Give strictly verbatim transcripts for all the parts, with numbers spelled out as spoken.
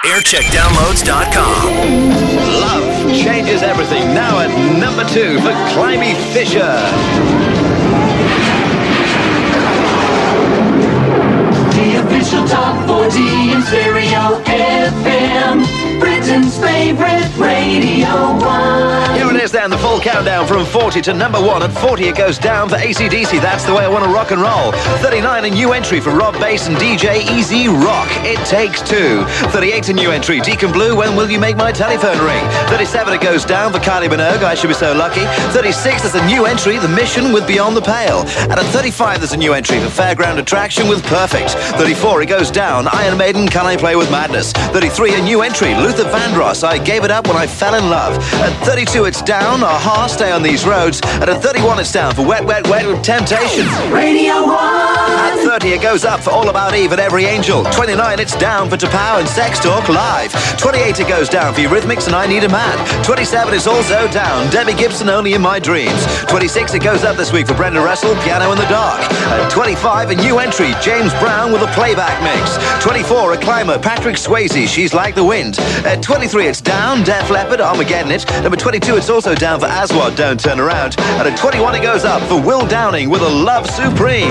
aircheck downloads dot com. Love changes everything. Now at number two for Climby Fisher. The official top forty in stereo F M, Britain's favorite Radio one. Here it is then, the full countdown from forty to number one. At forty it goes down for A C D C, That's the Way I Want to Rock and Roll. thirty-nine, a new entry for Rob Bass and D J Easy Rock, It Takes Two. thirty-eight, a new entry, Deacon Blue, When Will You Make My Telephone Ring. thirty-seven, it goes down for Kylie Minogue, I Should Be So Lucky. thirty-six, there's a new entry, The Mission with Beyond the Pale. And at thirty-five, there's a new entry for Fairground Attraction with Perfect. thirty-four, it goes down, Iron Maiden, Can I Play With Madness. thirty-three, a new entry, Luther Vandross, I Gave It Up When I Fell in Love. At thirty-two, it's down, Aha, Stay on These Roads. And at thirty-one, it's down for Wet, Wet, Wet with Temptation. Radio one. At thirty, it goes up for All About Eve and Every Angel. twenty-nine, it's down for Tapao and Sex Talk Live. twenty-eight, it goes down for Eurythmics and I Need a Man. twenty-seven, it's also down, Debbie Gibson, Only in My Dreams. twenty-six, it goes up this week for Brenda Russell, Piano in the Dark. At twenty-five, a new entry, James Brown with a playback mix. twenty-four, a climber, Patrick Swayze, She's Like the Wind. At twenty-three, it's down, Def Leppard, Armageddon It. Number twenty-two, it's also down for Aswad, Don't Turn Around. And at twenty-one, it goes up for Will Downing with A Love Supreme.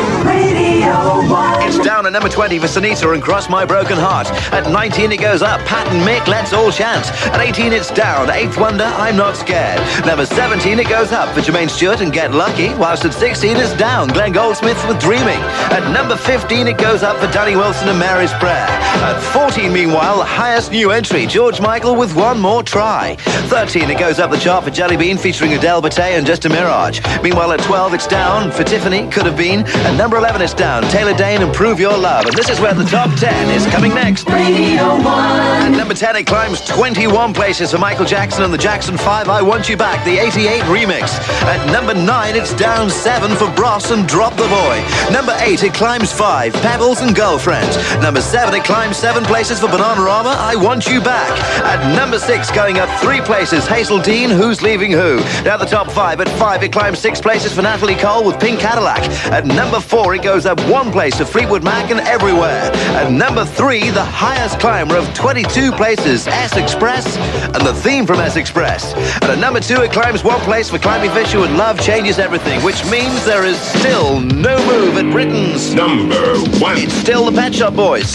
Radio one. It's down at number twenty for Sunita and Cross My Broken Heart. At nineteen, it goes up, Pat and Mick, Let's All Chant. At eighteen, it's down, Eighth Wonder, I'm Not Scared. Number seventeen, it goes up for Jermaine Stewart and Get Lucky, whilst at sixteen, it's down, Glenn Goldsmith with Dreaming. At number fifteen, it goes up for Danny Wilson and Mary's Prayer. At fourteen, meanwhile, the highest new entry, George Michael with One More Try. thirteen, it goes up the chart for Jelly Bean featuring Adele Bate and Just a Mirage. Meanwhile, at twelve, it's down for Tiffany, Could Have Been. At number eleven, it's down, Taylor Dane and Prove Your Love. And this is where the top ten is coming next. Radio one. At number ten, it climbs twenty-one places for Michael Jackson and the Jackson five, I Want You Back, the eighty-eight remix. At number nine, it's down seven for Bros and Drop the Boy. Number eight, it climbs five, Pebbles and Girlfriend. Number seven, it climbs seven places for Bananarama, I Want You Back. At number six, going up three places, Hazel Dean, Who's Leaving Who. Now the top five. At five, it climbs six places for Natalie Cole with Pink Cadillac. At number four, it goes up one place for Fleetwood Mac and Everywhere. At number three, the highest climber of twenty-two places, S Express, and the theme from S Express. And at number two, it climbs one place for Climby Fisher with Love Changes Everything, which means there is still no move at Britain's number one. It's still the Pet Shop Boys.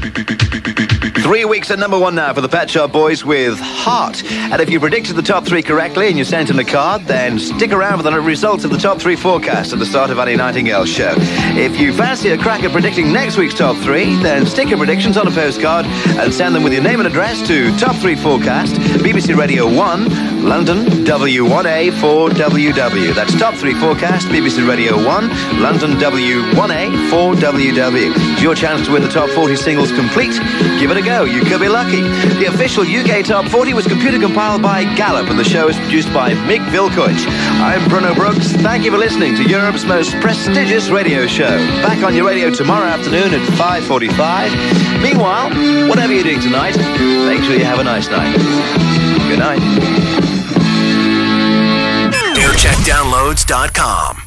Three weeks at number one now for the Pet Shop Boys with Heart. And if you predicted the top three correctly and you sent in a card, then stick around for the results of the top three forecast at the start of Annie Nightingale's show. If you fancy a crack at predicting next week's top three, then stick your predictions on a postcard and send them with your name and address to Top three Forecast, B B C Radio one, London, W one A four W W. That's Top three Forecast, B B C Radio one, London, W one A four W W. It's your chance to win the top forty singles complete. Give it a go. You could be lucky. The official U K Top forty was computer compiled by Gallup, and the show is produced by Mick Vilkoich. I'm Bruno Brooks. Thank you for listening to Europe's most prestigious radio show. Back on your radio tomorrow afternoon at five forty-five. Meanwhile, whatever you're doing tonight, make sure you have a nice night. Good night. aircheck downloads dot com